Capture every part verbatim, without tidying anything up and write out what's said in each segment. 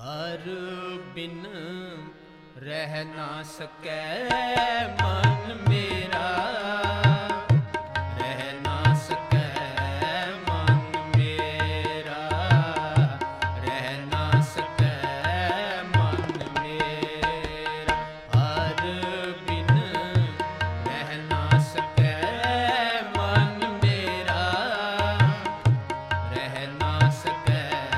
हर बिन रह ना सकै मन मेरा, रह ना सकै मन मेरा, रह ना सकै मन मेरा। हर बिन रह ना सकै मन मेरा, रह ना सकै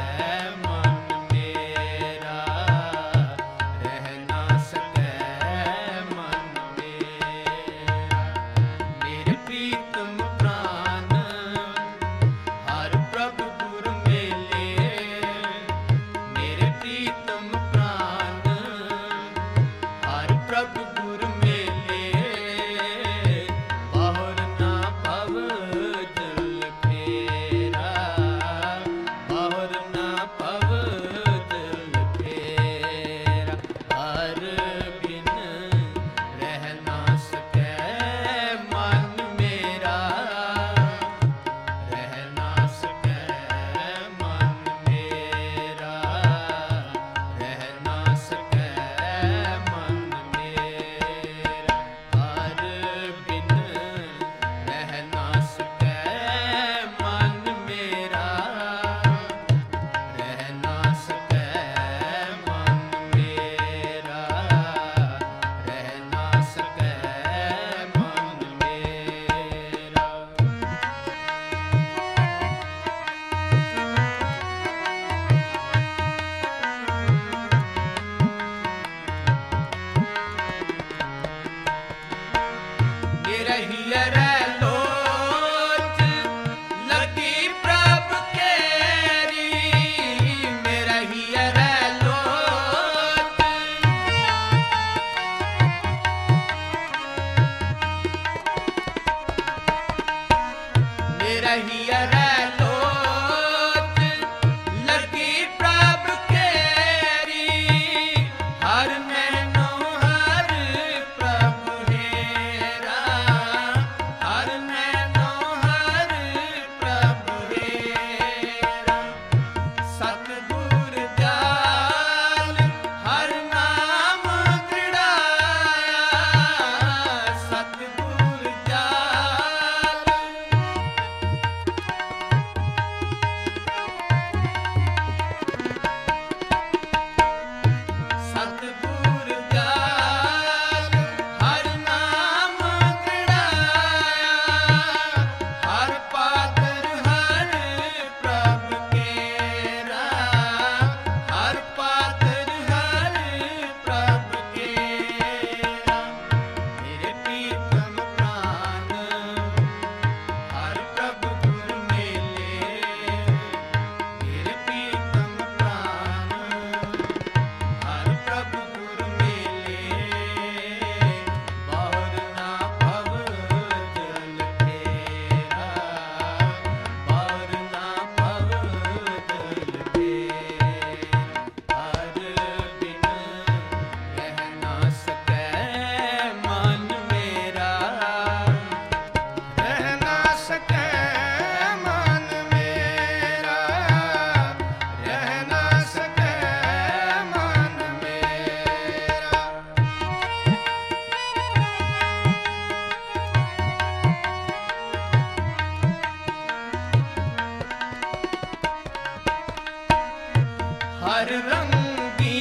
हर रंगी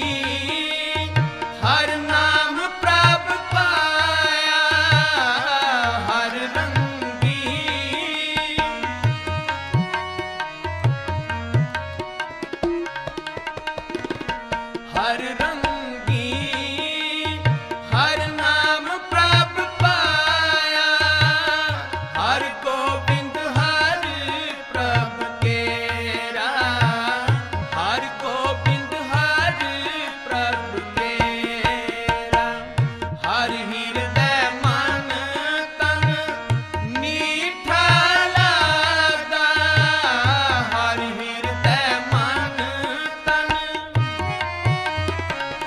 हर नाम प्रभ पाया, हर रंगी हर रंगी हर नाम प्रभ पाया, हर गोविंद हर प्रभ केरा, हर गोविंद हर प्रभ केरा। हर हृदय मन तन मीठा लागा, हर हृदय मन तन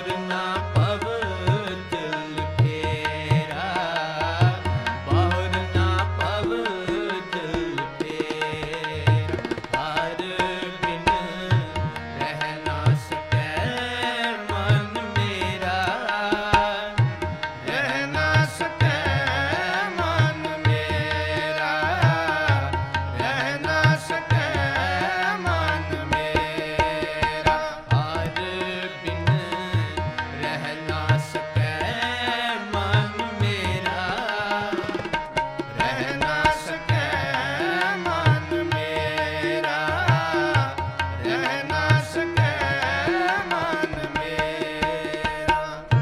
बहुर ना पव जल फेरा, बहुर ना पव जल फेरा। हर बिन रह ना सकै मन मेरा, रह ना सकै मन मेरा, रह ना सकै मन मेरा। हर बिन रह ना सकै मन मेरा, रह ना सकै मन मेरा, रह ना सकै मन मेरा।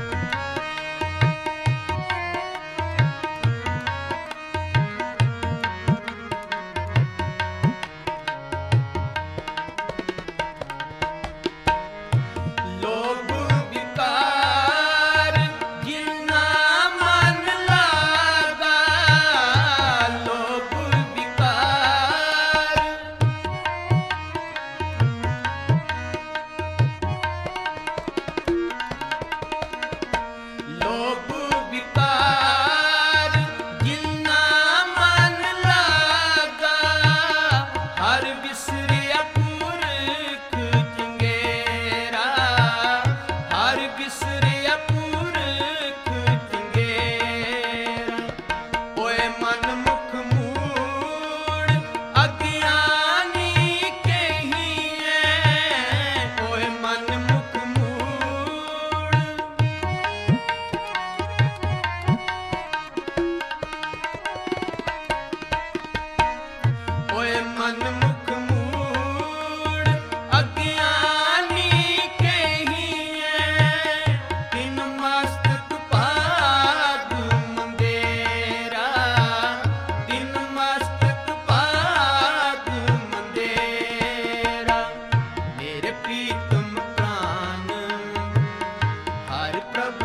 लोभ विकार जिन्ना मन लागा, लोभ विकार, लोभ विकार जिन्ना मन लागा। हर बिसरिया पुरख चंगेरा, हर बिसरिया पुरख चंगेरा। ओए मन मुख मूड़ अज्ञानी कहिए, ओए मन मुख मूड़, ओए मन मुख मूड़ अज्ञानी कहिए। तिन मस्तक पाग मंदेरा, तिन मस्तक पाग मंदेरा। मेरे प्रीतम प्राण हर प्रभु